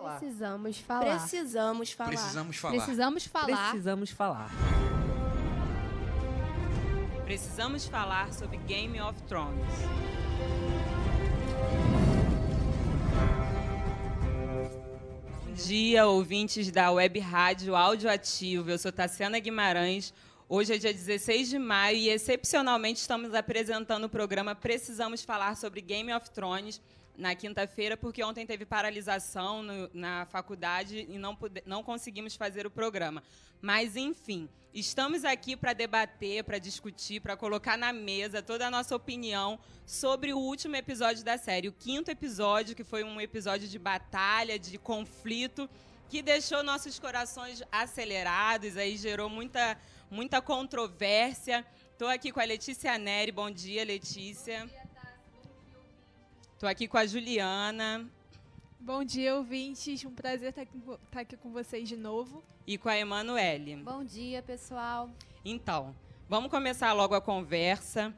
Precisamos falar. Precisamos falar. Precisamos falar. Precisamos falar. Precisamos falar. Precisamos falar sobre Game of Thrones. Bom dia, ouvintes da Web Rádio Áudio Ativo. Eu sou Tassiana Guimarães. Hoje é dia 16 de maio e, excepcionalmente, estamos apresentando o programa Precisamos Falar sobre Game of Thrones na quinta-feira, porque ontem teve paralisação na faculdade e não conseguimos fazer o programa. Mas, enfim, estamos aqui para debater, para discutir, para colocar na mesa toda a nossa opinião sobre o último episódio da série, o quinto episódio, que foi um episódio de batalha, de conflito, que deixou nossos corações acelerados, aí gerou muita controvérsia. Estou aqui com a Letícia Neri. Bom dia, Letícia. Estou aqui com a Juliana. Bom dia, ouvintes. Um prazer estar aqui com vocês de novo. E com a Emanuele. Bom dia, pessoal. Então, vamos começar logo a conversa.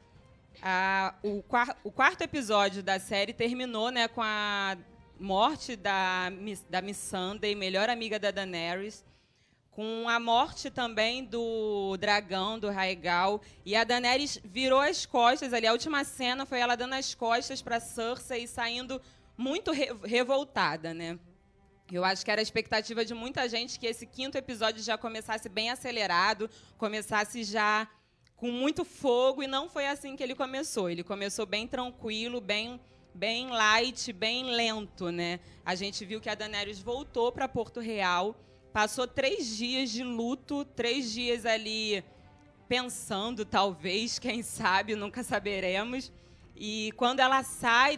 O quarto episódio da série terminou, né, com a morte da Missandei, melhor amiga da Daenerys, com a morte também do dragão, do Rhaegal, e a Daenerys virou as costas ali. A última cena foi ela dando as costas para Cersei e saindo muito revoltada, né? Eu acho que era a expectativa de muita gente que esse quinto episódio já começasse bem acelerado, começasse já com muito fogo, e não foi assim que ele começou. Ele começou bem tranquilo, bem light, bem lento, né? A gente viu que a Daenerys voltou para Porto Real, passou 3 dias de luto, 3 dias ali pensando, talvez, quem sabe, nunca saberemos. E quando ela sai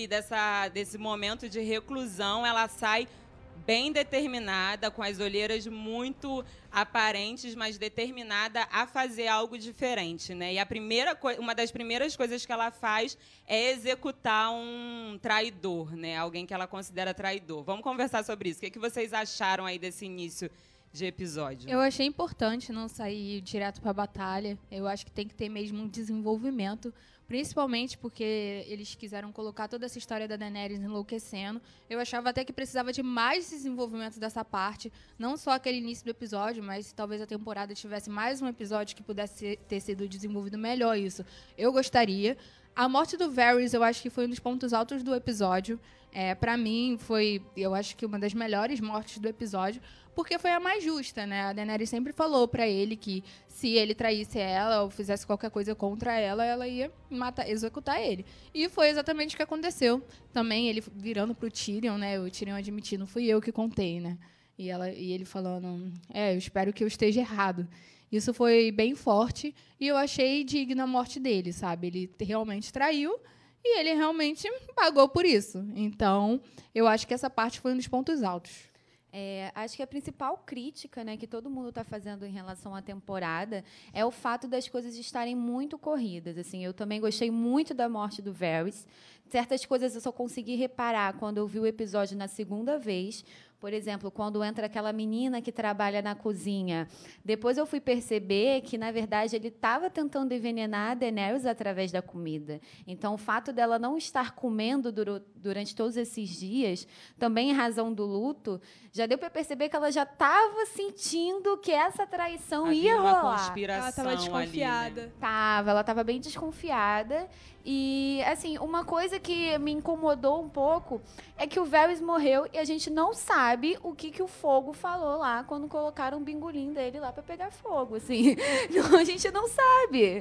desse momento de reclusão, ela sai bem determinada, com as olheiras muito aparentes, mas determinada a fazer algo diferente, né? E uma das primeiras coisas que ela faz é executar um traidor, né? Alguém que ela considera traidor. Vamos conversar sobre isso. O que vocês acharam aí desse início de episódio? Eu achei importante não sair direto para a batalha. Eu acho que tem que ter mesmo um desenvolvimento, principalmente porque eles quiseram colocar toda essa história da Daenerys enlouquecendo. Eu achava até que precisava de mais desenvolvimento dessa parte, não só aquele início do episódio, mas se talvez a temporada tivesse mais um episódio que pudesse ter sido desenvolvido melhor isso. Eu gostaria. A morte do Varys, eu acho que foi um dos pontos altos do episódio. Pra mim, foi, eu acho que uma das melhores mortes do episódio, porque foi a mais justa, né? A Daenerys sempre falou pra ele que se ele traísse ela ou fizesse qualquer coisa contra ela, ela ia executar ele. E foi exatamente o que aconteceu. Também ele virando pro Tyrion, né? O Tyrion admitindo, fui eu que contei, né? E ele falando, eu espero que eu esteja errado. Isso foi bem forte e eu achei digna a morte dele, sabe? Ele realmente traiu e ele realmente pagou por isso. Então, eu acho que essa parte foi um dos pontos altos. Acho que a principal crítica, né, que todo mundo está fazendo em relação à temporada é o fato das coisas estarem muito corridas. Assim, eu também gostei muito da morte do Varys. Certas coisas eu só consegui reparar quando eu vi o episódio na segunda vez. Por exemplo, quando entra aquela menina que trabalha na cozinha. Depois eu fui perceber que, na verdade, ele estava tentando envenenar a Daenerys através da comida. Então, o fato dela não estar comendo durante todos esses dias, também em razão do luto, já deu para perceber que ela já estava sentindo que essa traição ia rolar. Uma conspiração. Ela estava desconfiada. Ali, né? Ela estava bem desconfiada. E, assim, uma coisa que me incomodou um pouco é que o Varys morreu e a gente não sabe o que o fogo falou lá quando colocaram o bingolim dele lá para pegar fogo, assim. Não, a gente não sabe.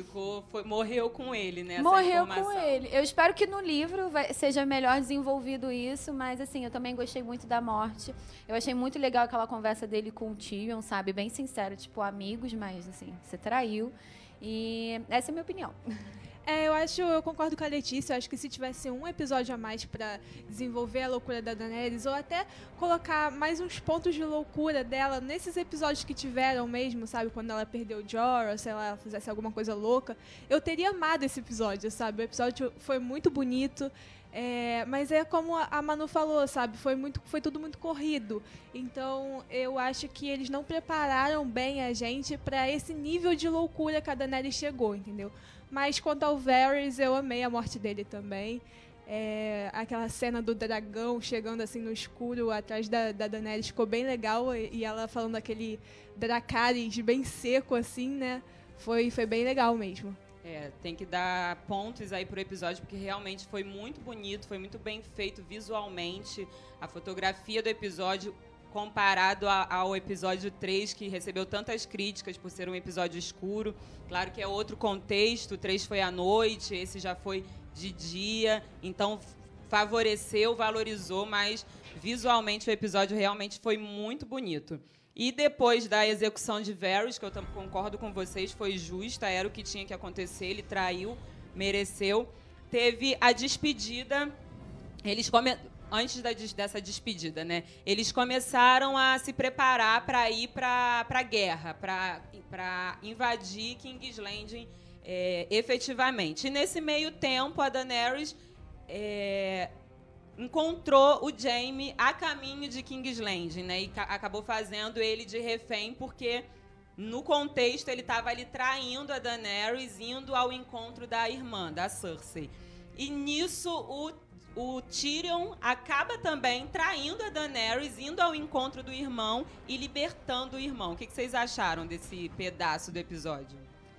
Morreu com ele, né? Morreu com ele. Eu espero que no livro seja melhor desenvolvido isso, mas, assim, eu também gostei muito da morte. Eu achei muito legal aquela conversa dele com o Tyrion, sabe? Bem sincero, tipo, amigos, mas, assim, você traiu. E essa é a minha opinião. Eu concordo com a Letícia. Eu acho que se tivesse um episódio a mais para desenvolver a loucura da Daenerys, ou até colocar mais uns pontos de loucura dela nesses episódios que tiveram mesmo, sabe? Quando ela perdeu o Jorah, sei lá, ela fizesse alguma coisa louca, eu teria amado esse episódio, sabe? O episódio foi muito bonito. Mas é como a Manu falou, sabe? Foi tudo muito corrido. Então, eu acho que eles não prepararam bem a gente para esse nível de loucura que a Daenerys chegou, entendeu? Mas quanto ao Varys, eu amei a morte dele também. Aquela cena do dragão chegando assim no escuro atrás da Daenerys ficou bem legal, e ela falando aquele Dracarys bem seco assim, né? Foi bem legal mesmo. Tem que dar pontos aí pro episódio, porque realmente foi muito bonito, foi muito bem feito visualmente. A fotografia do episódio, comparado ao episódio 3, que recebeu tantas críticas por ser um episódio escuro. Claro que é outro contexto, o 3 foi à noite, esse já foi de dia, então favoreceu, valorizou, mas visualmente o episódio realmente foi muito bonito. E depois da execução de Varys, que eu concordo com vocês, foi justa, era o que tinha que acontecer, ele traiu, mereceu. Teve a despedida, antes dessa despedida, né? Eles começaram a se preparar para ir para a guerra, para invadir King's Landing efetivamente. E nesse meio tempo, a Daenerys encontrou o Jaime a caminho de King's Landing, né? E acabou fazendo ele de refém, porque no contexto ele estava ali traindo a Daenerys, indo ao encontro da irmã, da Cersei. E nisso o Tyrion acaba também traindo a Daenerys, indo ao encontro do irmão e libertando o irmão. O que vocês acharam desse pedaço do episódio?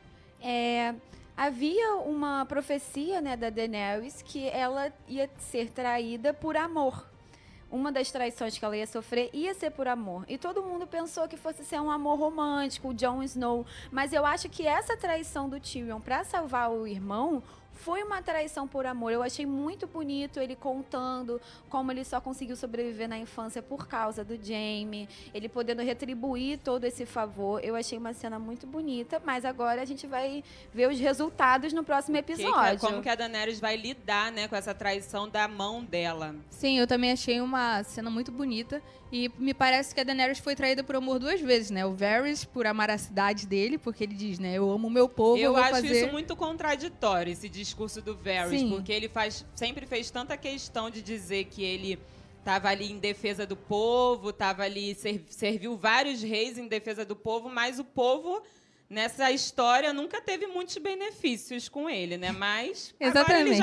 Havia uma profecia, né, da Daenerys que ela ia ser traída por amor. Uma das traições que ela ia sofrer ia ser por amor. E todo mundo pensou que fosse ser um amor romântico, o Jon Snow. Mas eu acho que essa traição do Tyrion para salvar o irmão foi uma traição por amor. Eu achei muito bonito ele contando como ele só conseguiu sobreviver na infância por causa do Jaime, ele podendo retribuir todo esse favor. Eu achei uma cena muito bonita, mas agora a gente vai ver os resultados no próximo episódio. Como que a Daenerys vai lidar, né, com essa traição da mão dela? Sim, eu também achei uma cena muito bonita. E me parece que a Daenerys foi traída por amor 2 vezes, né? O Varys por amar a cidade dele, porque ele diz, né? Eu amo o meu povo, eu vou acho fazer... isso muito contraditório, esse discurso do Varys. Sim. Porque ele sempre fez tanta questão de dizer que ele estava ali em defesa do povo, estava ali, serviu vários reis em defesa do povo, mas o povo... Nessa história, nunca teve muitos benefícios com ele, né? Mas agora ele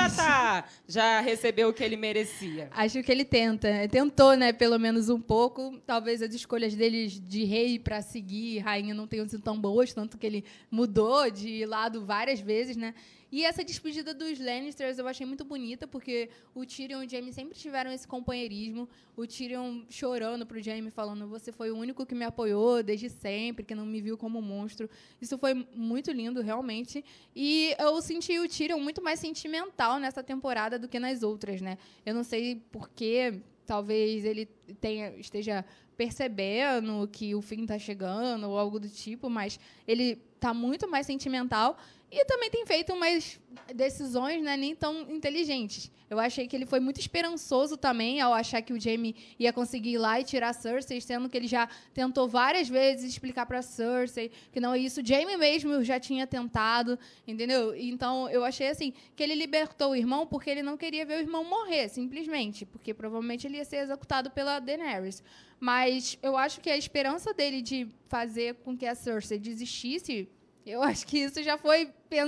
já recebeu o que ele merecia. Acho que ele tentou, né? Pelo menos um pouco. Talvez as escolhas dele de rei para seguir rainha não tenham sido tão boas, tanto que ele mudou de lado várias vezes, né? E essa despedida dos Lannisters eu achei muito bonita, porque o Tyrion e o Jaime sempre tiveram esse companheirismo. O Tyrion chorando pro Jaime, falando: você foi o único que me apoiou desde sempre, que não me viu como um monstro. Isso foi muito lindo, realmente. E eu senti o Tyrion muito mais sentimental nessa temporada do que nas outras, né? Eu não sei porquê, talvez ele esteja percebendo que o fim está chegando ou algo do tipo, mas ele está muito mais sentimental. E também tem feito umas decisões, né, nem tão inteligentes. Eu achei que ele foi muito esperançoso também ao achar que o Jaime ia conseguir ir lá e tirar a Cersei, sendo que ele já tentou várias vezes explicar para Cersei que não é isso. O Jaime mesmo já tinha tentado, entendeu? Então, eu achei assim que ele libertou o irmão porque ele não queria ver o irmão morrer, simplesmente, porque provavelmente ele ia ser executado pela Daenerys. Mas eu acho que a esperança dele de fazer com que a Cersei desistisse, eu acho que isso já foi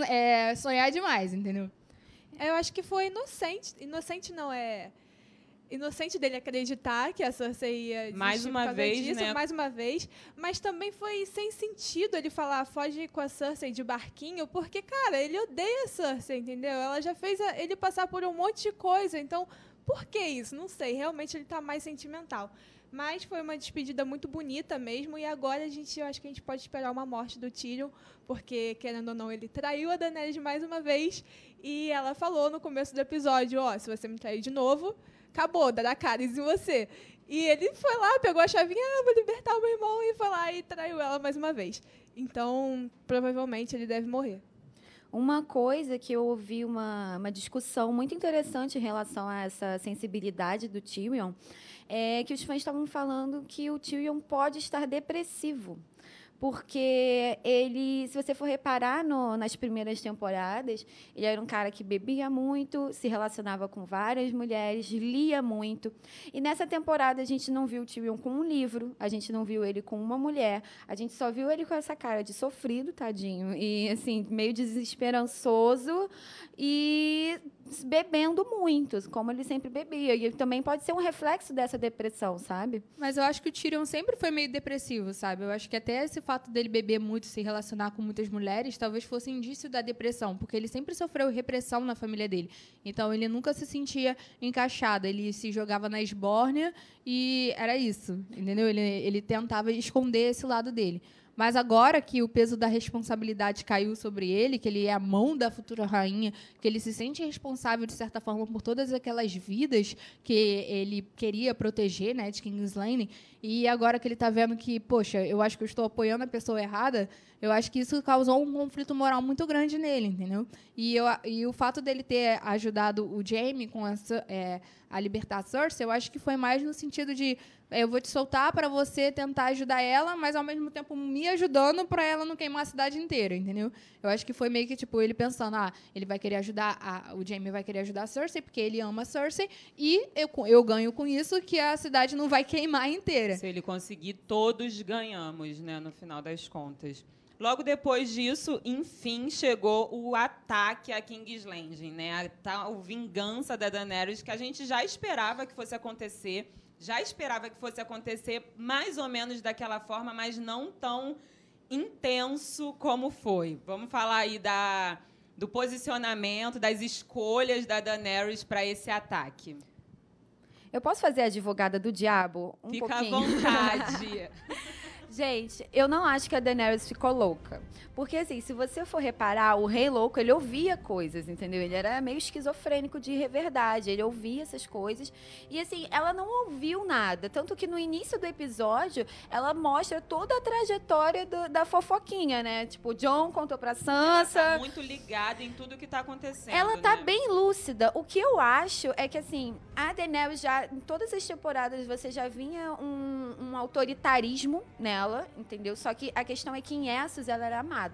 sonhar demais, entendeu? Eu acho que foi inocente. Inocente não é... Inocente dele acreditar que a Cersei ia desistir mais uma vez, disso, né? Mais uma vez. Mas também foi sem sentido ele falar: foge com a Cersei de barquinho, porque, cara, ele odeia a Cersei, entendeu? Ela já fez ele passar por um monte de coisa. Então, por que isso? Não sei. Realmente ele tá mais sentimental. Mas foi uma despedida muito bonita mesmo. E agora eu acho que a gente pode esperar uma morte do Tyrion, porque, querendo ou não, ele traiu a Daenerys mais uma vez. E ela falou no começo do episódio: se você me trair de novo, acabou, dará caris em você. E ele foi lá, pegou a chavinha: vou libertar o meu irmão, e foi lá e traiu ela mais uma vez. Então, provavelmente, ele deve morrer. Uma coisa que eu ouvi uma discussão muito interessante em relação a essa sensibilidade do Tyrion é que os fãs estavam falando que o Tyrion pode estar depressivo. Porque ele, se você for reparar nas primeiras temporadas, ele era um cara que bebia muito, se relacionava com várias mulheres, lia muito. E nessa temporada a gente não viu o Tyrion com um livro, a gente não viu ele com uma mulher, a gente só viu ele com essa cara de sofrido, tadinho, e assim, meio desesperançoso. E bebendo muito, como ele sempre bebia. E também pode ser um reflexo dessa depressão, sabe? Mas eu acho que o Tyrion sempre foi meio depressivo, sabe? Eu acho que até esse fato dele beber muito, se relacionar com muitas mulheres, talvez fosse indício da depressão, porque ele sempre sofreu repressão na família dele. Então, ele nunca se sentia encaixado. Ele se jogava na esbórnia e era isso, entendeu? Ele tentava esconder esse lado dele. Mas agora que o peso da responsabilidade caiu sobre ele, que ele é a mão da futura rainha, que ele se sente responsável, de certa forma, por todas aquelas vidas que ele queria proteger, né, de King's Landing, e agora que ele está vendo que, poxa, eu acho que eu estou apoiando a pessoa errada, eu acho que isso causou um conflito moral muito grande nele, entendeu? E o fato dele ter ajudado o Jaime com a libertar a Cersei, eu acho que foi mais no sentido de eu vou te soltar para você tentar ajudar ela, mas ao mesmo tempo me ajudando para ela não queimar a cidade inteira, entendeu? Eu acho que foi meio que tipo ele pensando, ele vai querer ajudar, o Jaime vai querer ajudar a Cersei porque ele ama a Cersei e eu ganho com isso que a cidade não vai queimar inteira. Se ele conseguir, todos ganhamos, né, no final das contas. Logo depois disso, enfim, chegou o ataque a King's Landing, né? A tal vingança da Daenerys, que a gente já esperava que fosse acontecer, mais ou menos daquela forma, mas não tão intenso como foi. Vamos falar aí do posicionamento, das escolhas da Daenerys para esse ataque. Eu posso fazer a advogada do diabo? Fica pouquinho? à vontade. Gente, eu não acho que a Daenerys ficou louca. Porque, assim, se você for reparar, o Rei Louco, ele ouvia coisas, entendeu? Ele era meio esquizofrênico de verdade. Ele ouvia essas coisas. E, assim, ela não ouviu nada. Tanto que no início do episódio, ela mostra toda a trajetória da fofoquinha, né? Tipo, o Jon contou pra Sansa. Ela tá muito ligada em tudo que tá acontecendo. Ela tá né? bem lúcida. O que eu acho é que, assim, a Daenerys já, em todas as temporadas, você já vinha um autoritarismo nela, entendeu? Só que a questão é que em Essos ela era amada.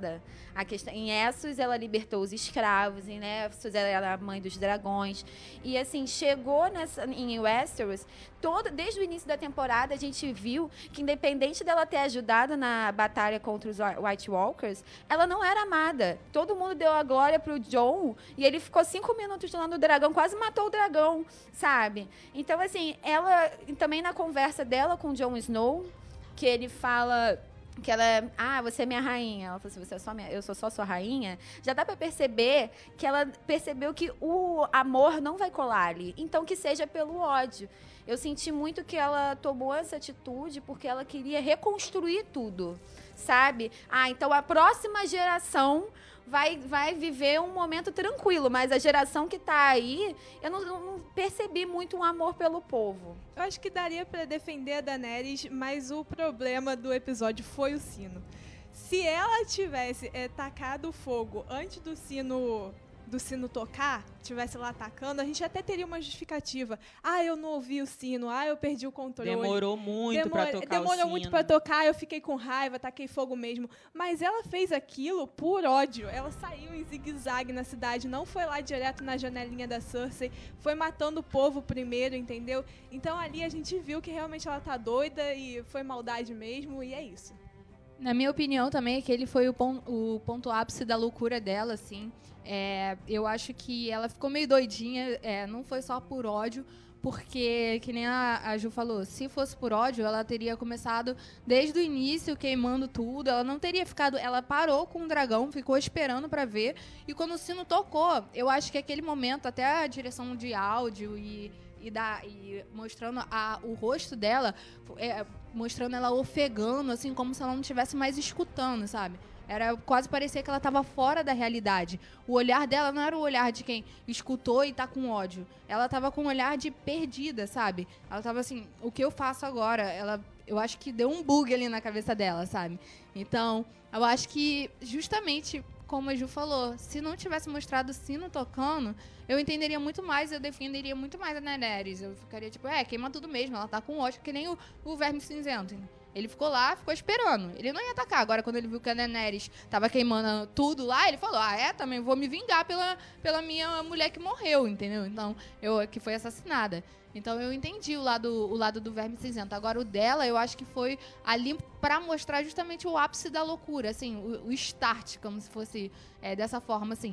Em Essos ela libertou os escravos, em Essos ela era a mãe dos dragões. E, assim, chegou em Westeros, desde o início da temporada, a gente viu que, independente dela ter ajudado na batalha contra os White Walkers, ela não era amada. Todo mundo deu a glória pro Jon e ele ficou 5 minutos lá no dragão, quase matou o dragão, sabe? Então, assim, ela também na conversa dela com o Jon Snow, que ele fala que ela você é minha rainha. Ela falou assim, eu sou só sua rainha. Já dá pra perceber que ela percebeu que o amor não vai colar ali. Então, que seja pelo ódio. Eu senti muito que ela tomou essa atitude porque ela queria reconstruir tudo, sabe? Então a próxima geração vai viver um momento tranquilo, mas a geração que tá aí, eu não percebi muito um amor pelo povo. Eu acho que daria pra defender a Daenerys, mas o problema do episódio foi o sino. Se ela tivesse tacado fogo antes do sino tocar, tivesse lá atacando, a gente até teria uma justificativa. Eu não ouvi o sino, eu perdi o controle. Demorou muito pra tocar o sino. Demorou muito pra tocar, eu fiquei com raiva, taquei fogo mesmo. Mas ela fez aquilo por ódio. Ela saiu em zigue-zague na cidade, não foi lá direto na janelinha da Cersei, foi matando o povo primeiro, entendeu? Então ali a gente viu que realmente ela tá doida e foi maldade mesmo, e é isso. Na minha opinião também, aquele foi o ponto ápice da loucura dela, assim. Eu acho que ela ficou meio doidinha, não foi só por ódio, porque, que nem a Ju falou, se fosse por ódio, ela teria começado desde o início queimando tudo, ela não teria ficado, ela parou com o dragão, ficou esperando pra ver, e quando o sino tocou, eu acho que aquele momento, até a direção de áudio e mostrando o rosto dela, mostrando ela ofegando, assim, como se ela não estivesse mais escutando, sabe? Quase parecia que ela estava fora da realidade. O olhar dela não era o olhar de quem escutou e tá com ódio. Ela estava com um olhar de perdida, sabe? Ela estava assim, o que eu faço agora? Eu acho que deu um bug ali na cabeça dela, sabe? Então, eu acho que justamente como a Ju falou, se não tivesse mostrado o sino tocando, eu entenderia muito mais, eu defenderia muito mais a Daenerys. Eu ficaria tipo, queima tudo mesmo, ela tá com ódio, que nem o Verme Cinzento. Ele ficou lá, ficou esperando. Ele não ia atacar. Agora, quando ele viu que a Daenerys tava queimando tudo lá, ele falou, também vou me vingar pela minha mulher que morreu, entendeu? Então, que foi assassinada. Então, eu entendi o lado do Verme Cinzento. Agora, o dela, eu acho que foi ali pra mostrar justamente o ápice da loucura, assim, o start, como se fosse dessa forma, assim.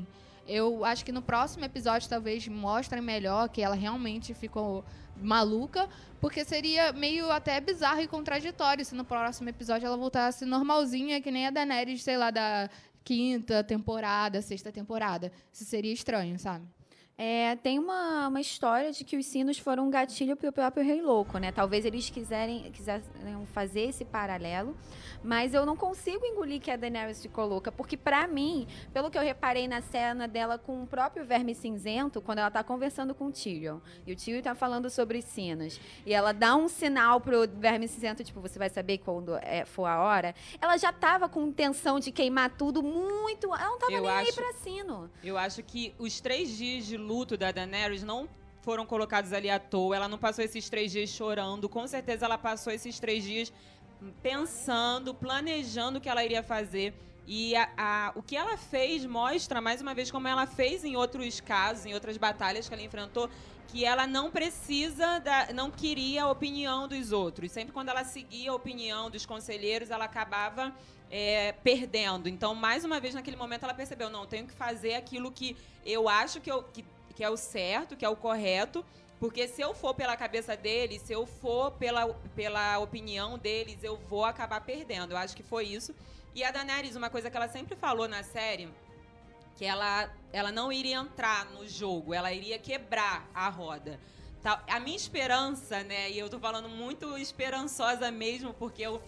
Eu acho que no próximo episódio talvez mostrem melhor que ela realmente ficou maluca, porque seria meio até bizarro e contraditório se no próximo episódio ela voltasse normalzinha, que nem a Daenerys, sei lá, da 5ª temporada, 6ª temporada. Isso seria estranho, sabe? Tem uma história de que os sinos foram um gatilho para o próprio Rei Louco, né? Talvez eles quisessem fazer esse paralelo, mas eu não consigo engolir que a Daenerys ficou louca, porque para mim, pelo que eu reparei na cena dela com o próprio Verme Cinzento, quando ela tá conversando com o Tyrion, e o Tyrion tá falando sobre os sinos, e ela dá um sinal pro Verme Cinzento, tipo, você vai saber quando for a hora, ela já tava com intenção de queimar tudo muito, ela não tava nem aí pra sino. Eu acho que os 3 dias de luto da Daenerys não foram colocados ali à toa. Ela não passou esses 3 dias chorando. Com certeza ela passou esses 3 dias pensando, planejando o que ela iria fazer. E o que ela fez mostra, mais uma vez, como ela fez em outros casos, em outras batalhas que ela enfrentou, que ela não não queria a opinião dos outros. Sempre quando ela seguia a opinião dos conselheiros, ela acabava perdendo. Então, mais uma vez, naquele momento, ela percebeu, não, tenho que fazer aquilo que eu acho que é o certo, que é o correto, porque se eu for pela cabeça deles, se eu for pela opinião deles, eu vou acabar perdendo. Eu acho que foi isso. E a Daenerys, uma coisa que ela sempre falou na série, que ela não iria entrar no jogo, ela iria quebrar a roda. A minha esperança, né, e eu tô falando muito esperançosa mesmo, porque eu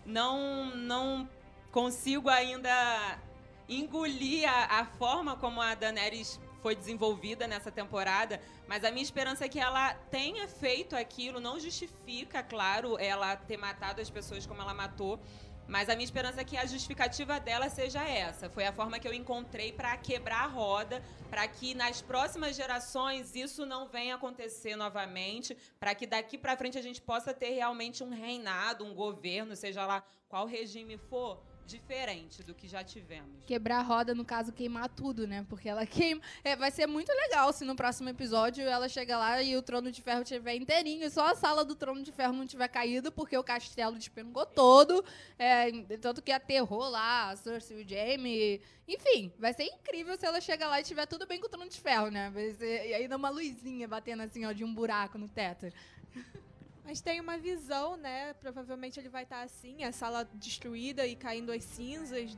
não consigo ainda engolir a forma como a Daenerys foi desenvolvida nessa temporada, mas a minha esperança é que ela tenha feito aquilo. Não justifica, claro, ela ter matado as pessoas como ela matou, mas a minha esperança é que a justificativa dela seja essa. Foi a forma que eu encontrei para quebrar a roda, para que nas próximas gerações isso não venha acontecer novamente, para que daqui para frente a gente possa ter realmente um reinado, um governo, seja lá qual regime for, diferente do que já tivemos. Quebrar a roda, no caso, queimar tudo, né? Porque ela queima... vai ser muito legal se no próximo episódio ela chega lá e o Trono de Ferro estiver inteirinho e só a sala do Trono de Ferro não tiver caído porque o castelo despengou todo. Tanto que aterrou lá a Cersei e o Jaime. Enfim, vai ser incrível se ela chegar lá e tiver tudo bem com o Trono de Ferro, né? E aí dá uma luzinha batendo assim, ó, de um buraco no teto. Mas tem uma visão, né? Provavelmente ele vai estar assim, a sala destruída e caindo as cinzas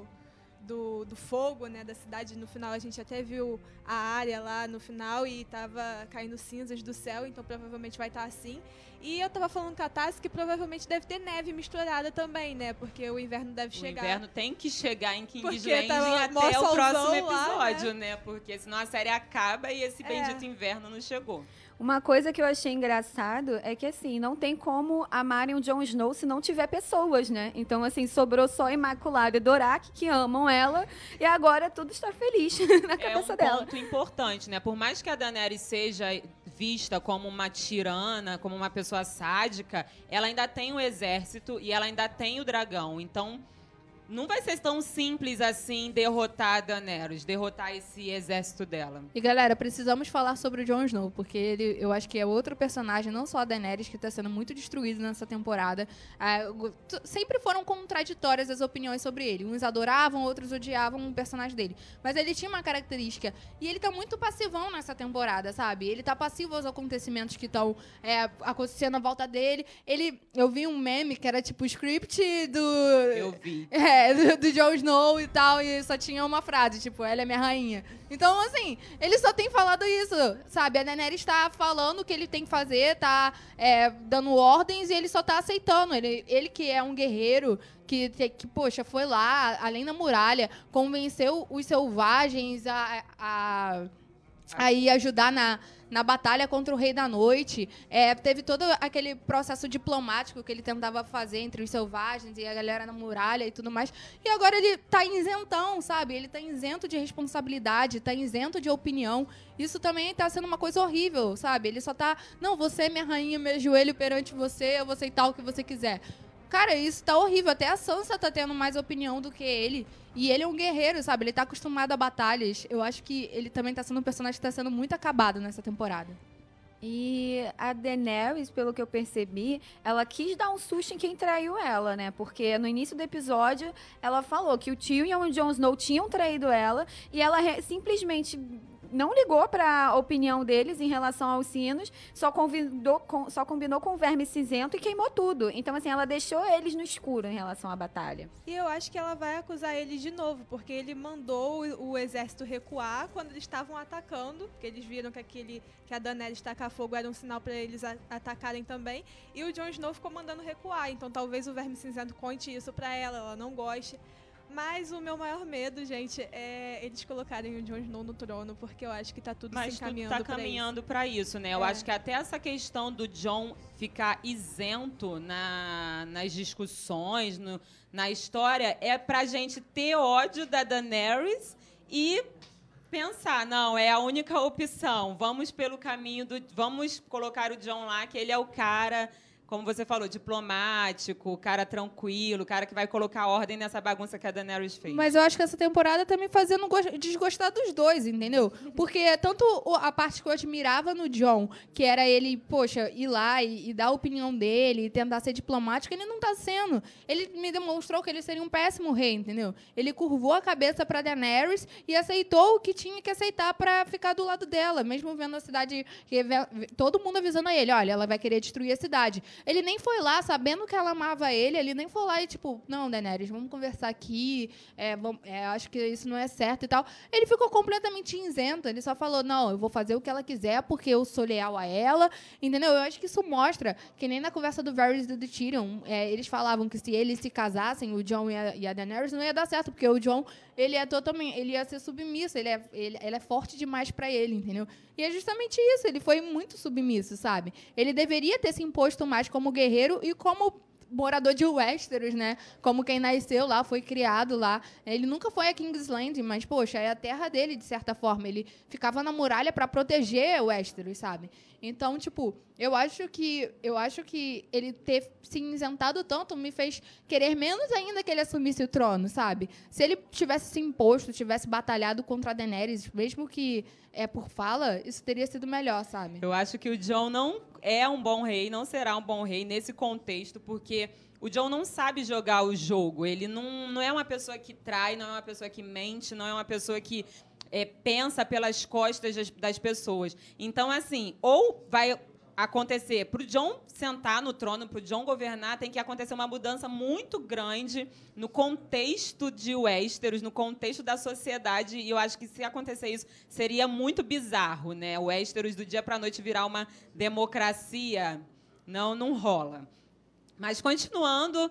do fogo, né? Da cidade. No final a gente até viu a área lá no final e tava caindo cinzas do céu, então provavelmente vai estar assim. E eu tava falando com a Tassi que provavelmente deve ter neve misturada também, né? Porque o inverno deve chegar. O inverno tem que chegar em King's Landing até o próximo episódio, lá, né? Porque senão a série acaba e esse bendito inverno não chegou. Uma coisa que eu achei engraçado é que, assim, não tem como amarem o Jon Snow se não tiver pessoas, né? Então, assim, sobrou só a Imaculada e Dorak, que amam ela, e agora tudo está feliz na cabeça dela. É um ponto importante, né? Por mais que a Daenerys seja vista como uma tirana, como uma pessoa sádica, ela ainda tem o exército e ela ainda tem o dragão. Então, não vai ser tão simples assim derrotar a Daenerys, derrotar esse exército dela. E, galera, precisamos falar sobre o Jon Snow, porque eu acho que é outro personagem, não só a Daenerys, que está sendo muito destruído nessa temporada. Sempre foram contraditórias as opiniões sobre ele. Uns adoravam, outros odiavam o personagem dele. Mas ele tinha uma característica, e ele tá muito passivão nessa temporada, sabe? Ele tá passivo aos acontecimentos que estão acontecendo à volta dele. Eu vi um meme que era tipo o script do... Eu vi. Do Jon Snow e tal, e só tinha uma frase, tipo, ela é minha rainha. Então, assim, ele só tem falado isso, sabe? A Daenerys tá falando o que ele tem que fazer, tá dando ordens e ele só tá aceitando. Ele que é um guerreiro, que poxa, foi lá, além da muralha, convenceu os selvagens a ir ajudar na batalha contra o Rei da Noite. Teve todo aquele processo diplomático que ele tentava fazer entre os selvagens e a galera na muralha e tudo mais. E agora ele tá isentão, sabe? Ele tá isento de responsabilidade, tá isento de opinião. Isso também tá sendo uma coisa horrível, sabe? Ele só tá... Não, você é minha rainha, me ajoelho perante você, eu vou aceitar o que você quiser. Cara, isso tá horrível. Até a Sansa tá tendo mais opinião do que ele. E ele é um guerreiro, sabe? Ele tá acostumado a batalhas. Eu acho que ele também tá sendo um personagem que tá sendo muito acabado nessa temporada. E a Daenerys, pelo que eu percebi, ela quis dar um susto em quem traiu ela, né? Porque no início do episódio, ela falou que o Tyrion e o Jon Snow tinham traído ela e ela simplesmente não ligou para a opinião deles em relação aos sinos, só combinou com o Verme Cinzento e queimou tudo. Então, assim, ela deixou eles no escuro em relação à batalha. E eu acho que ela vai acusar ele de novo, porque ele mandou o exército recuar quando eles estavam atacando, porque eles viram que a Daenerys tacar fogo era um sinal para eles atacarem também, e o Jon Snow ficou mandando recuar. Então, talvez o Verme Cinzento conte isso para ela não goste. Mas o meu maior medo, gente, é eles colocarem o Jon Snow no trono, porque eu acho que tá tudo se encaminhando pra isso. Mas tudo tá caminhando pra isso, né? Eu acho que até essa questão do Jon ficar isento nas discussões, na história, é pra gente ter ódio da Daenerys e pensar, não, é a única opção. Vamos pelo caminho vamos colocar o Jon lá, que ele é o cara, como você falou, diplomático, cara tranquilo, cara que vai colocar ordem nessa bagunça que a Daenerys fez. Mas eu acho que essa temporada tá me fazendo desgostar dos dois, entendeu? Porque tanto a parte que eu admirava no Jon, que era ele, poxa, ir lá e dar a opinião dele, e tentar ser diplomático, ele não tá sendo. Ele me demonstrou que ele seria um péssimo rei, entendeu? Ele curvou a cabeça pra Daenerys e aceitou o que tinha que aceitar pra ficar do lado dela, mesmo vendo a cidade, todo mundo avisando a ele, olha, ela vai querer destruir a cidade. Ele nem foi lá, sabendo que ela amava ele nem foi lá e, tipo, não, Daenerys, vamos conversar aqui, acho que isso não é certo e tal. Ele ficou completamente isento, ele só falou, não, eu vou fazer o que ela quiser porque eu sou leal a ela, entendeu? Eu acho que isso mostra, que nem na conversa do Varys e do Tyrion, eles falavam que se eles se casassem, o Jon e a Daenerys, não ia dar certo, porque o Jon, ele ia ser submisso, ele é forte demais pra ele, entendeu? E é justamente isso, ele foi muito submisso, sabe? Ele deveria ter se imposto mais como guerreiro e como morador de Westeros, né? Como quem nasceu lá, foi criado lá. Ele nunca foi a Kingsland, mas, poxa, é a terra dele, de certa forma. Ele ficava na muralha para proteger Westeros, sabe? Então, tipo, eu acho que ele ter se isentado tanto me fez querer menos ainda que ele assumisse o trono, sabe? Se ele tivesse se imposto, tivesse batalhado contra a Daenerys, mesmo que por fala, isso teria sido melhor, sabe? Eu acho que o Jon não é um bom rei, não será um bom rei nesse contexto, porque o Jon não sabe jogar o jogo. Ele não é uma pessoa que trai, não é uma pessoa que mente, não é uma pessoa que pensa pelas costas das pessoas. Então, assim, ou vai acontecer, para o Jon sentar no trono, para o Jon governar, tem que acontecer uma mudança muito grande no contexto de Westeros, no contexto da sociedade, e eu acho que se acontecer isso, seria muito bizarro, né? O Westeros do dia para a noite virar uma democracia, não rola. Mas, continuando,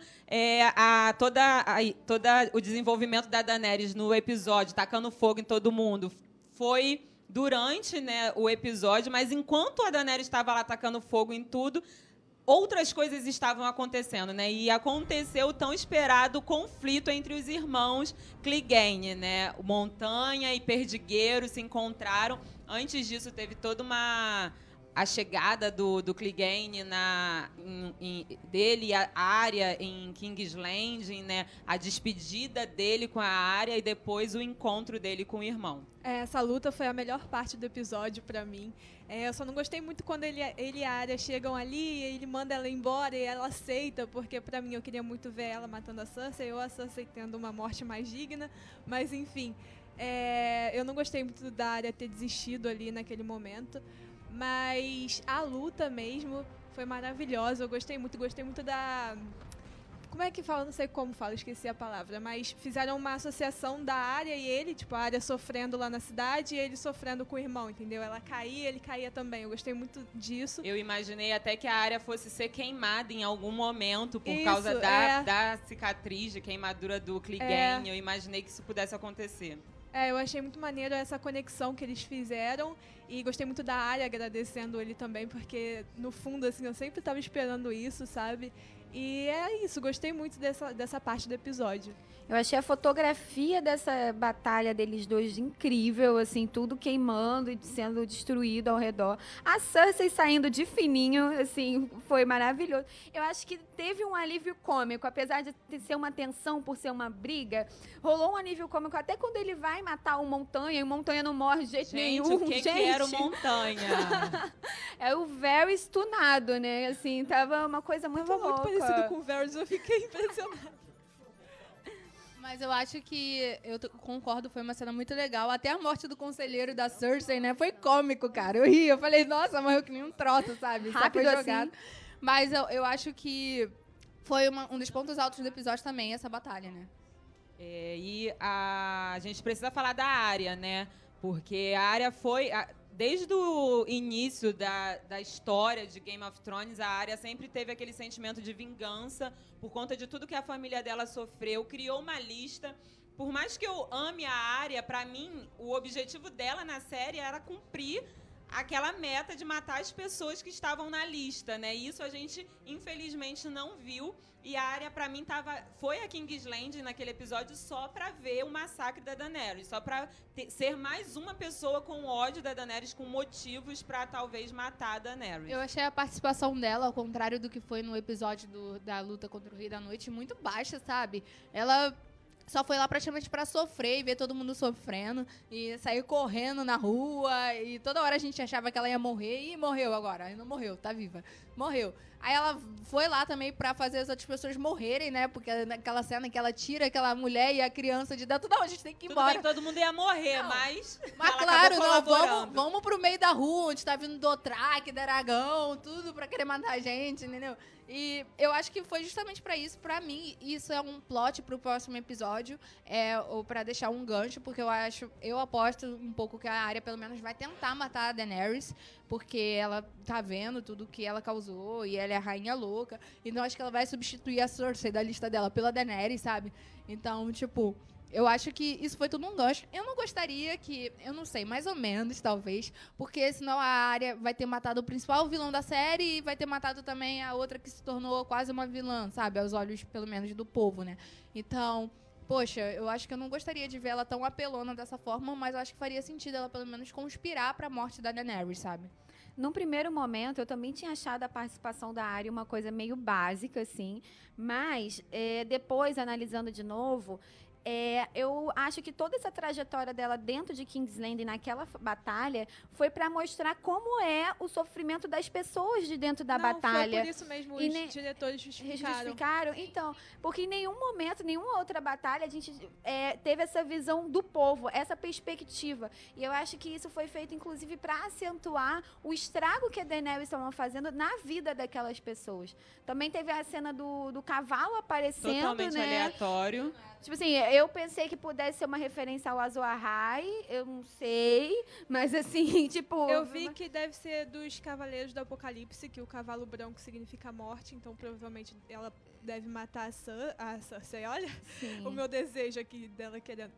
todo o desenvolvimento da Daenerys no episódio, tacando fogo em todo mundo, foi durante, né, o episódio, mas enquanto a Daenerys estava lá tacando fogo em tudo, outras coisas estavam acontecendo, né? E aconteceu o tão esperado conflito entre os irmãos Clegane, né? Montanha e Perdigueiro se encontraram. Antes disso, teve toda a chegada do Clegane dele e a Arya em King's Landing, né? A despedida dele com a Arya e depois o encontro dele com o irmão. Essa luta foi a melhor parte do episódio pra mim. Eu só não gostei muito quando ele e a Arya chegam ali e ele manda ela embora e ela aceita, porque pra mim eu queria muito ver ela matando a Cersei ou a Cersei tendo uma morte mais digna, mas enfim, eu não gostei muito da Arya ter desistido ali naquele momento. Mas a luta mesmo foi maravilhosa. Eu gostei muito da... Como é que fala? Não sei como fala, esqueci a palavra. Mas fizeram uma associação da Arya e ele, tipo, a Arya sofrendo lá na cidade e ele sofrendo com o irmão, entendeu? Ela caía, ele caía também. Eu gostei muito disso. Eu imaginei até que a Arya fosse ser queimada em algum momento por causa da cicatriz de queimadura do Clegane. Eu imaginei que isso pudesse acontecer. Eu achei muito maneiro essa conexão que eles fizeram e gostei muito da Arya agradecendo ele também, porque no fundo, assim, eu sempre estava esperando isso, sabe? E é isso, gostei muito dessa parte do episódio. Eu achei a fotografia dessa batalha deles dois incrível, assim, tudo queimando e sendo destruído ao redor. A Cersei saindo de fininho, assim, foi maravilhoso. Eu acho que teve um alívio cômico, apesar de ser uma tensão por ser uma briga, rolou um alívio cômico até quando ele vai matar o Montanha, e o Montanha não morre de jeito nenhum. O que era o Montanha? É o Varys tunado, né? Assim, tava uma coisa muito Tava louca. muito parecido com o Varys, eu fiquei impressionada. Mas eu acho que, concordo, foi uma cena muito legal. Até a morte do conselheiro da Cersei, né? Foi cômico, cara. Eu ri, eu falei, nossa, morreu que nem um troço, sabe? Rápido só foi jogado. assim. Mas eu acho que foi um dos pontos altos do episódio também, essa batalha, né? E a gente precisa falar da Arya, né? Porque a Arya foi... Desde o início da história de Game of Thrones, a Arya sempre teve aquele sentimento de vingança por conta de tudo que a família dela sofreu. Criou uma lista. Por mais que eu ame a Arya, pra mim, o objetivo dela na série era cumprir aquela meta de matar as pessoas que estavam na lista, né? Isso a gente, infelizmente, não viu. E a Arya, pra mim, foi a King's Landing naquele episódio só pra ver o massacre da Daenerys. Só pra ser mais uma pessoa com ódio da Daenerys, com motivos pra talvez matar a Daenerys. Eu achei a participação dela, ao contrário do que foi no episódio da luta contra o Rei da Noite, muito baixa, sabe? Ela só foi lá praticamente pra sofrer e ver todo mundo sofrendo e sair correndo na rua e toda hora a gente achava que ela ia morrer e morreu agora. Aí não morreu, tá viva. Morreu. Aí ela foi lá também pra fazer as outras pessoas morrerem, né? Porque naquela cena que ela tira aquela mulher e a criança de dentro, não, a gente tem que ir embora. Tudo bem, todo mundo ia morrer, Não. mas Mas ela claro, acabou não, colaborando. vamos pro meio da rua, onde tá vindo Dothraki, Dragão, tudo pra querer matar a gente, entendeu? E eu acho que foi justamente pra isso, pra mim, isso é um plot pro próximo episódio, ou pra deixar um gancho, porque eu aposto um pouco que a Arya pelo menos vai tentar matar a Daenerys, porque ela tá vendo tudo que ela causou e ela é a rainha louca, então acho que ela vai substituir a Cersei da lista dela pela Daenerys, sabe? Então, tipo, eu acho que isso foi tudo um gancho. Eu não gostaria que... Eu não sei, mais ou menos, talvez. Porque senão a Arya vai ter matado o principal vilão da série e vai ter matado também a outra que se tornou quase uma vilã, sabe? Aos olhos, pelo menos, do povo, né? Então, poxa, eu acho que eu não gostaria de ver ela tão apelona dessa forma, mas eu acho que faria sentido ela, pelo menos, conspirar pra morte da Daenerys, sabe? Num primeiro momento, eu também tinha achado a participação da Arya uma coisa meio básica, assim. Mas, depois, analisando de novo... eu acho que toda essa trajetória dela dentro de King's Landing naquela batalha foi para mostrar como é o sofrimento das pessoas de dentro da batalha. Foi por isso mesmo os diretores justificaram. Então, porque em nenhum momento, nenhuma outra batalha, a gente teve essa visão do povo, essa perspectiva. E eu acho que isso foi feito, inclusive, para acentuar o estrago que a Daenerys estava fazendo na vida daquelas pessoas. Também teve a cena do cavalo aparecendo, totalmente aleatório. Tipo assim, eu pensei que pudesse ser uma referência ao Azor Ahai, eu não sei, mas assim, tipo... Eu vi que deve ser dos Cavaleiros do Apocalipse, que o cavalo branco significa morte, então provavelmente ela deve matar a Cersei. Olha, Sim. o meu desejo aqui dela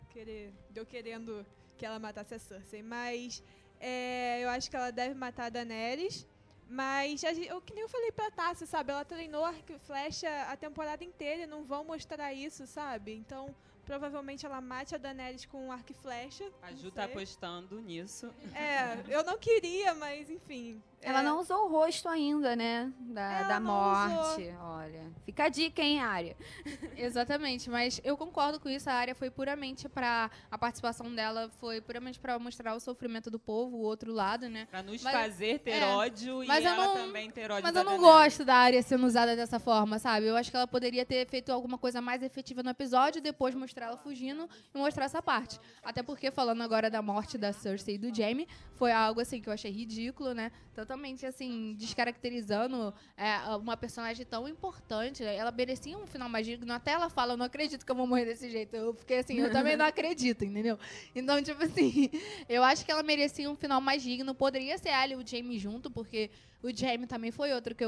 querendo que ela matasse a Cersei. Mas eu acho que ela deve matar a Daenerys. Mas, que nem eu falei pra Tássia, sabe? Ela treinou arco e flecha a temporada inteira e não vão mostrar isso, sabe? Então, provavelmente ela mate a Daenerys com arco e flecha. A Ju tá apostando nisso. Eu não queria, mas enfim. Ela não usou o rosto ainda, né? Da morte. Usou. Olha, fica a dica, hein, Arya? Exatamente, mas eu concordo com isso. A Arya foi puramente a participação dela foi puramente pra mostrar o sofrimento do povo, o outro lado, né? Pra nos fazer ter ódio e mas ela também ter ódio Mas da eu não Daenerys. gosto da Arya sendo usada dessa forma, sabe? Eu acho que ela poderia ter feito alguma coisa mais efetiva no episódio, depois mostrar ela fugindo e mostrar essa parte. Até porque, falando agora da morte da Cersei e do Jaime, foi algo, assim, que eu achei ridículo, né? Totalmente, assim, descaracterizando uma personagem tão importante. Ela merecia um final mais digno. Até ela fala, eu não acredito que eu vou morrer desse jeito. Eu fiquei assim, eu também não acredito, entendeu? Então, tipo assim, eu acho que ela merecia um final mais digno. Poderia ser ela e o Jaime junto, porque o Jaime também foi outro que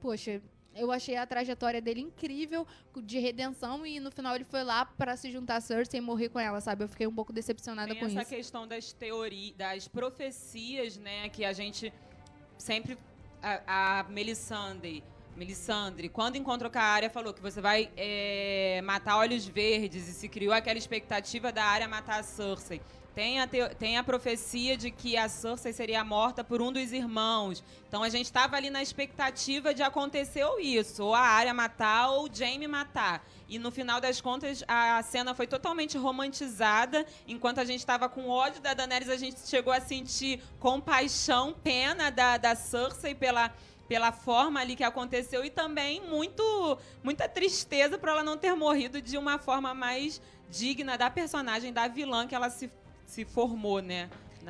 eu achei a trajetória dele incrível, de redenção, e no final ele foi lá pra se juntar a Cersei e morrer com ela, sabe? Eu fiquei um pouco decepcionada com isso. Tem essa questão das teorias, das profecias, né? Que a gente sempre... A Melisandre Melisandre, quando encontrou com a Arya, falou que você vai matar Olhos Verdes e se criou aquela expectativa da Arya matar a Cersei. Tem a profecia de que a Cersei seria morta por um dos irmãos. Então a gente estava ali na expectativa de acontecer ou isso, ou a Arya matar ou o Jaime matar. E no final das contas a cena foi totalmente romantizada. Enquanto a gente estava com ódio da Daenerys, a gente chegou a sentir compaixão, pena da Cersei pela forma ali que aconteceu e também muita tristeza por ela não ter morrido de uma forma mais digna da personagem, da vilã que ela se formou, né,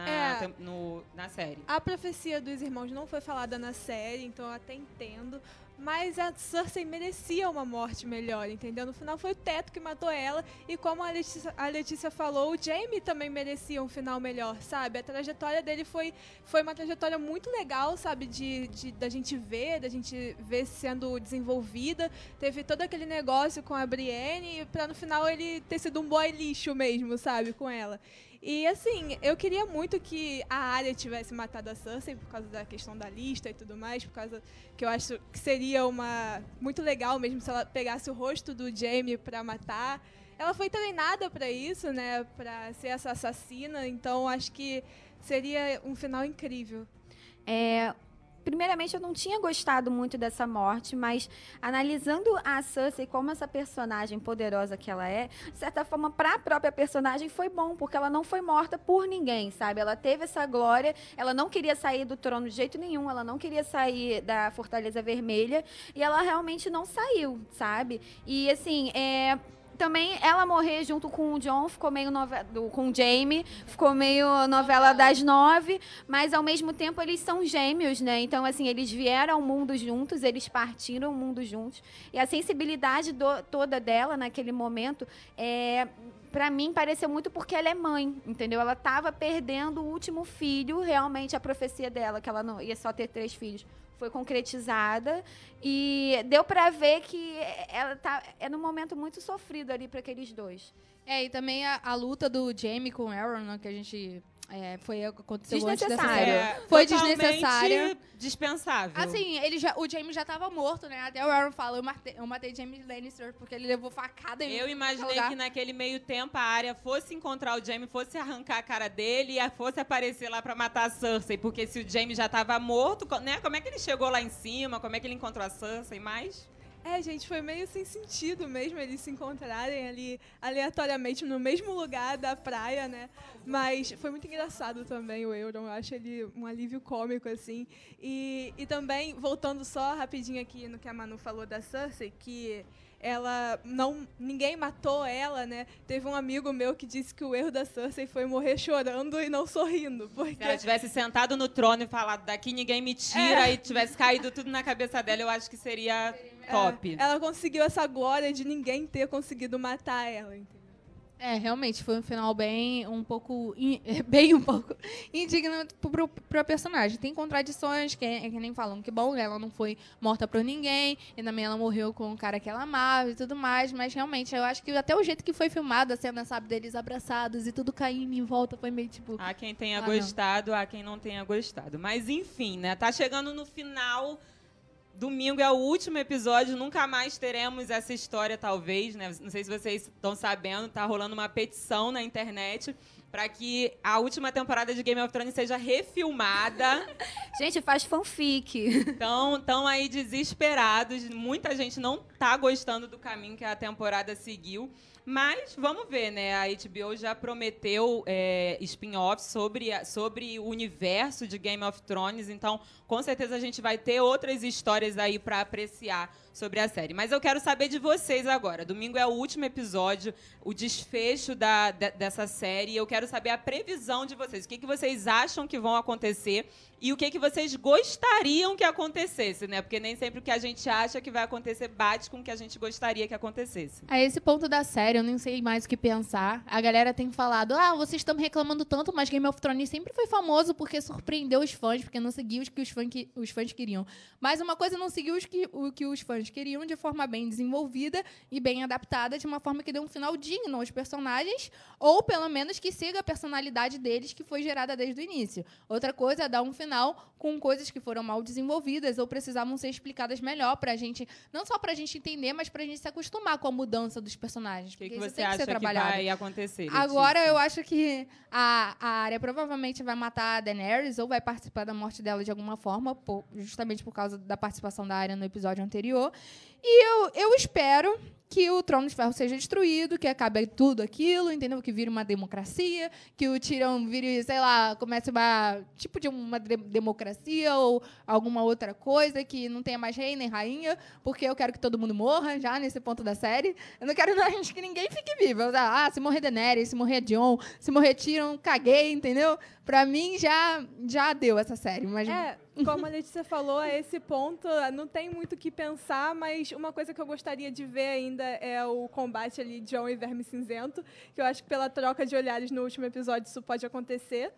na série. A profecia dos irmãos não foi falada na série, então eu até entendo. Mas a Cersei merecia uma morte melhor, entendeu? No final foi o Teto que matou ela. E como a Letícia falou, o Jaime também merecia um final melhor, sabe? A trajetória dele foi uma trajetória muito legal, sabe? Da gente ver sendo desenvolvida. Teve todo aquele negócio com a Brienne pra no final ele ter sido um boy lixo mesmo, sabe? Com ela. E, assim, eu queria muito que a Arya tivesse matado a Cersei por causa da questão da lista e tudo mais, por causa que eu acho que seria muito legal mesmo se ela pegasse o rosto do Jaime pra matar. Ela foi treinada pra isso, né, pra ser essa assassina, então acho que seria um final incrível. Primeiramente, eu não tinha gostado muito dessa morte, mas analisando a Cersei como essa personagem poderosa que ela é, de certa forma, para a própria personagem foi bom, porque ela não foi morta por ninguém, sabe? Ela teve essa glória, ela não queria sair do trono de jeito nenhum, ela não queria sair da Fortaleza Vermelha, e ela realmente não saiu, sabe? E, assim, também ela morrer junto com o Jon ficou meio com o Jaime, ficou meio novela das 9, mas ao mesmo tempo eles são gêmeos, né? Então, assim, eles vieram ao mundo juntos, eles partiram o mundo juntos. E a sensibilidade toda dela naquele momento pra mim pareceu muito porque ela é mãe, entendeu? Ela estava perdendo o último filho, realmente a profecia dela, que ela não ia só ter 3 filhos, foi concretizada e deu pra ver que ela é num momento muito sofrido ali para aqueles dois. E também a luta do Jaime com o Aaron, né, que a gente aconteceu antes dessa Desnecessário. série. Foi desnecessária. Dispensável. Assim, o Jaime já estava morto, né? Até o Aaron fala, eu matei Jaime Lannister porque ele levou facada em Eu imaginei que naquele meio tempo a Arya fosse encontrar o Jaime, fosse arrancar a cara dele e fosse aparecer lá pra matar a Cersei, porque se o Jaime já estava morto, né? Como é que ele chegou lá em cima? Como é que ele encontrou a Cersei? Mais? Gente, foi meio sem sentido mesmo eles se encontrarem ali aleatoriamente no mesmo lugar da praia, né? Mas foi muito engraçado também o Euron, eu acho ele um alívio cômico, assim. E também, voltando só rapidinho aqui no que a Manu falou da Cersei, que ninguém matou ela, né? Teve um amigo meu que disse que o erro da Cersei foi morrer chorando e não sorrindo. Porque... Se ela tivesse sentado no trono e falado, daqui ninguém me tira, e tivesse caído tudo na cabeça dela, eu acho que seria top. Ela conseguiu essa glória de ninguém ter conseguido matar ela, entendeu? Realmente, foi um final bem um pouco indigno pro personagem. Tem contradições, que nem falam que, bom, ela não foi morta por ninguém, e também ela morreu com o cara que ela amava e tudo mais, mas realmente, eu acho que até o jeito que foi filmada a cena, sabe, deles abraçados e tudo caindo em volta, foi meio tipo... Há quem tenha gostado, há quem não tenha gostado. Mas, enfim, né, tá chegando no final... Domingo é o último episódio, nunca mais teremos essa história, talvez, né? Não sei se vocês estão sabendo, tá rolando uma petição na internet para que a última temporada de Game of Thrones seja refilmada. Gente, faz fanfic. Estão aí desesperados, muita gente não tá gostando do caminho que a temporada seguiu. Mas vamos ver, né? A HBO já prometeu spin-offs sobre o universo de Game of Thrones, então com certeza a gente vai ter outras histórias aí para apreciar sobre a série. Mas eu quero saber de vocês agora. Domingo é o último episódio, o desfecho dessa série. Eu quero saber a previsão de vocês. O que vocês acham que vão acontecer e o que vocês gostariam que acontecesse, né? Porque nem sempre o que a gente acha que vai acontecer bate com o que a gente gostaria que acontecesse. A esse ponto da série, eu nem sei mais o que pensar. A galera tem falado, vocês estão reclamando tanto, mas Game of Thrones sempre foi famoso porque surpreendeu os fãs, porque não seguiu o que os fãs queriam. Mas uma coisa não seguiu o que os fãs queriam de forma bem desenvolvida e bem adaptada, de uma forma que dê um final digno aos personagens, ou pelo menos que siga a personalidade deles que foi gerada desde o início. Outra coisa é dar um final com coisas que foram mal desenvolvidas ou precisavam ser explicadas melhor pra gente, não só pra gente entender, mas pra gente se acostumar com a mudança dos personagens. O que Porque você isso tem que acha ser trabalhado. que vai acontecer, Letícia? Agora eu acho que a Arya provavelmente vai matar a Daenerys ou vai participar da morte dela de alguma forma, justamente por causa da participação da Arya no episódio anterior. E eu espero que o Trono de Ferro seja destruído, que acabe tudo aquilo, entendeu? Que vire uma democracia, que o Tyrion vire, sei lá, comece tipo de uma democracia ou alguma outra coisa, que não tenha mais rei nem rainha, porque eu quero que todo mundo morra já nesse ponto da série. Eu não quero que ninguém fique vivo. Se morrer Daenerys, se morrer Jon, se morrer Tyrion, caguei, entendeu? Pra mim, já deu essa série. Mas... como a Letícia falou, a esse ponto não tem muito o que pensar, mas uma coisa que eu gostaria de ver ainda é o combate ali de Jon e Verme Cinzento, que eu acho que pela troca de olhares no último episódio isso pode acontecer.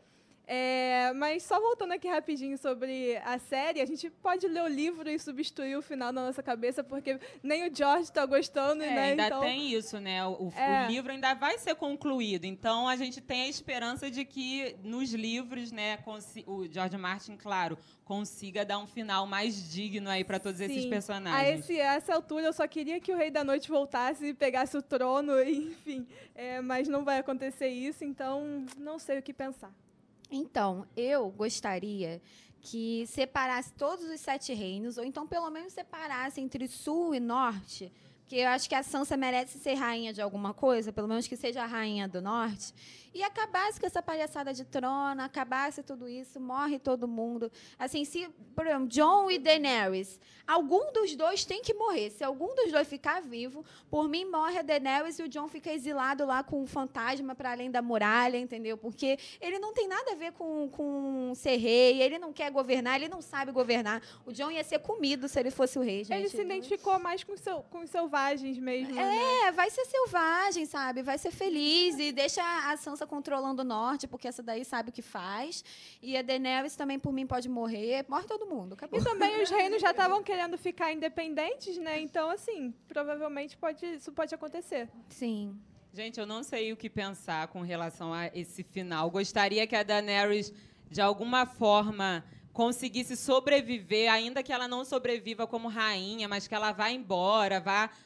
Mas só voltando aqui rapidinho sobre a série, a gente pode ler o livro e substituir o final na nossa cabeça, porque nem o George está gostando, né? Ainda então... tem isso, né? O livro ainda vai ser concluído. Então, a gente tem a esperança de que nos livros, né, o George Martin, claro, consiga dar um final mais digno aí para todos esses personagens. A essa altura, eu só queria que o Rei da Noite voltasse e pegasse o trono, enfim. Mas não vai acontecer isso, então não sei o que pensar. Então, eu gostaria que separasse todos os 7 reinos, ou então pelo menos separasse entre sul e norte, porque eu acho que a Sansa merece ser rainha de alguma coisa, pelo menos que seja a rainha do norte, e acabasse com essa palhaçada de trono, acabasse tudo isso, morre todo mundo. Assim, se, por exemplo, Jon e Daenerys, algum dos dois tem que morrer. Se algum dos dois ficar vivo, por mim morre a Daenerys e o Jon fica exilado lá com um fantasma para além da muralha, entendeu? Porque ele não tem nada a ver com ser rei, ele não quer governar, ele não sabe governar. O Jon ia ser comido se ele fosse o rei, gente. Ele se identificou mais com os selvagens mesmo, né? Vai ser selvagem, sabe? Vai ser feliz e deixa a Sansa controlando o norte, porque essa daí sabe o que faz. E a Daenerys também, por mim, pode morrer. Morre todo mundo, acabou. E também os reinos já estavam querendo ficar independentes, né? Então, assim, provavelmente isso pode acontecer. Sim. Gente, eu não sei o que pensar com relação a esse final. Gostaria que a Daenerys, de alguma forma, conseguisse sobreviver, ainda que ela não sobreviva como rainha, mas que ela vá embora,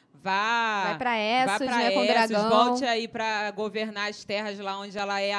vai para Essos, né, com o Essos, dragão. volte aí para governar as terras lá onde ela é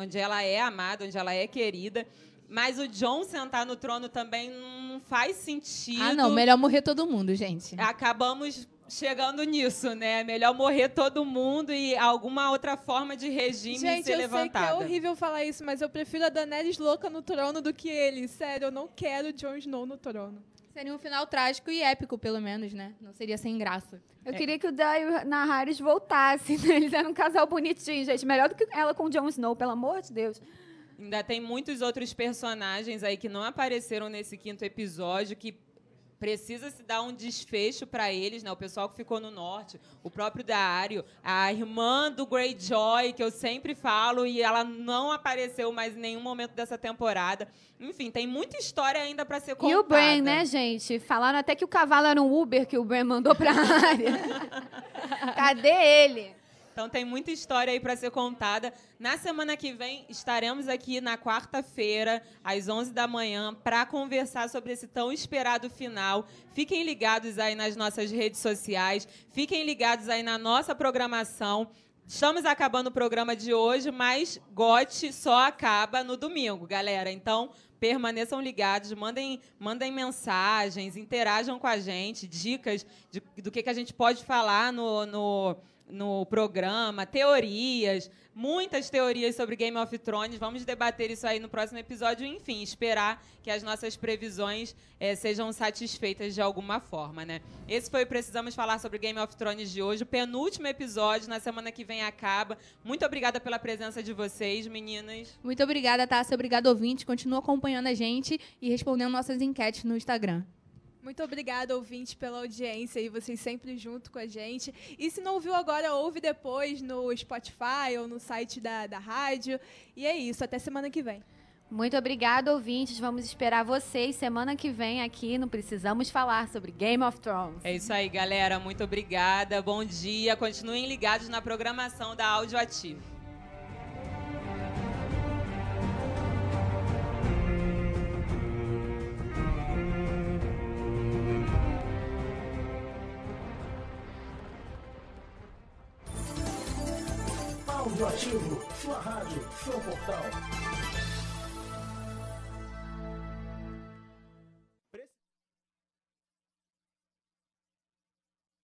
amada, onde ela é querida. Mas o Jon sentar no trono também não faz sentido. Ah, não. Melhor morrer todo mundo, gente. Acabamos chegando nisso, né? Melhor morrer todo mundo e alguma outra forma de regime ser levantada. Gente, eu sei que é horrível falar isso, mas eu prefiro a Daenerys louca no trono do que ele. Sério, eu não quero Jon Snow no trono. Seria um final trágico e épico, pelo menos, né? Não seria sem graça. Eu queria que o Dae e o Naharis voltassem, né? Eles eram um casal bonitinho, gente. Melhor do que ela com o Jon Snow, pelo amor de Deus. Ainda tem muitos outros personagens aí que não apareceram nesse 5º episódio, que precisa se dar um desfecho para eles, né? O pessoal que ficou no norte, o próprio Daario, a irmã do Greyjoy, que eu sempre falo, e ela não apareceu mais em nenhum momento dessa temporada. Enfim, tem muita história ainda para ser contada. E o Bran, né, gente? Falaram até que o cavalo era um Uber que o Bran mandou para a área. Cadê ele? Então tem muita história aí para ser contada. Na semana que vem estaremos aqui na quarta-feira, às 11 da manhã, para conversar sobre esse tão esperado final. Fiquem ligados aí nas nossas redes sociais, fiquem ligados aí na nossa programação. Estamos acabando o programa de hoje, mas GOT só acaba no domingo, galera. Então, permaneçam ligados, mandem mensagens, interajam com a gente, dicas do que a gente pode falar no programa, teorias, muitas teorias sobre Game of Thrones. Vamos debater isso aí no próximo episódio. Enfim, esperar que as nossas previsões sejam satisfeitas de alguma forma, né? Esse foi o Precisamos Falar sobre Game of Thrones de hoje, o penúltimo episódio. Na semana que vem acaba. Muito obrigada pela presença de vocês, meninas. Muito obrigada, Tássia. Obrigada, ouvinte. Continua acompanhando a gente e respondendo nossas enquetes no Instagram. Muito obrigada, ouvinte, pela audiência e vocês sempre junto com a gente. E se não ouviu agora, ouve depois no Spotify ou no site da rádio. E é isso, até semana que vem. Muito obrigada, ouvintes. Vamos esperar vocês semana que vem aqui no Precisamos Falar sobre Game of Thrones. É isso aí, galera. Muito obrigada. Bom dia. Continuem ligados na programação da Audioativo. Radioativo, sua rádio, seu portal.